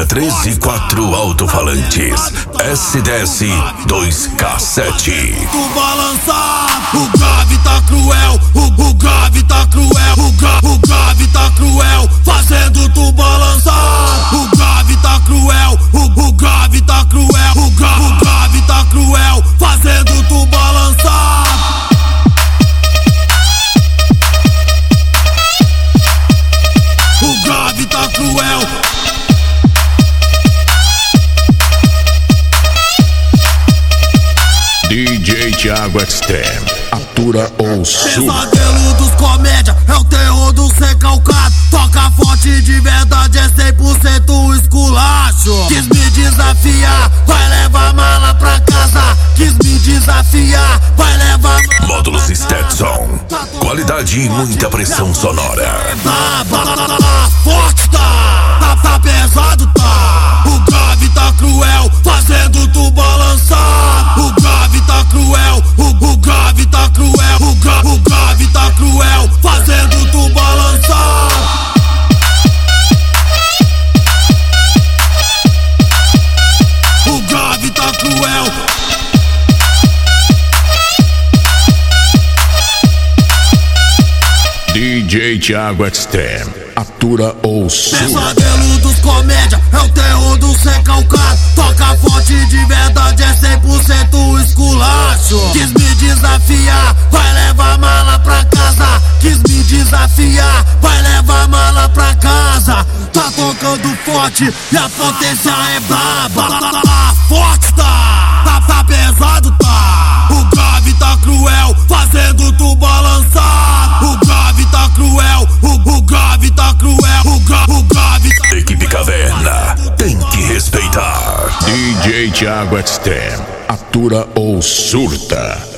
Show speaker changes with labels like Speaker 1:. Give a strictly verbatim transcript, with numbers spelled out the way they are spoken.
Speaker 1: treze e quatro alto-falantes S D S dois K sete.
Speaker 2: Tu balançar, o grave tá cruel, o, o grave tá cruel, o, gra, o grave tá cruel, fazendo tu balançar. O grave tá cruel, o, o grave tá cruel, o, gra, o grave tá cruel, fazendo tu balançar. O grave tá cruel.
Speaker 1: D J Thiago Extreme, atura ou surta.
Speaker 2: Pesadelo dos comédia, é o terror do recalcado. Toca forte de verdade, é cem por cento esculacho. Quis me desafiar, vai levar mala pra casa. Quis me desafiar, vai levar mala.
Speaker 1: Módulos Stetson, qualidade e muita pressão sonora.
Speaker 2: Tá, tá, tá, tá, forte tá, tá, tá pesado tá. O grave tá cruel, fazendo tu balançar. O grave tá cruel, o, o grave tá cruel, o, gra, o grave tá cruel, fazendo tu balançar. O grave tá cruel.
Speaker 1: D J Thiago Extreme, atura ou surta.
Speaker 2: Pesadelo dos comédia, é o terror do recalcado. Toca forte de verdade, é cem por cento esculacho. Quis me desafiar, vai levar mala pra casa. Quis me desafiar, vai levar mala pra casa. Tá tocando forte e a potência é braba. Tá, tá, tá, forte tá, tá, tá pesado tá. O grave tá cruel, fazendo tu balançar. O grave tá cruel, o, o grave tá cruel, o, gra, o grave tá...
Speaker 1: Equipe Caverna, tem que respeitar. D J Thiago Extreme, atura ou surta.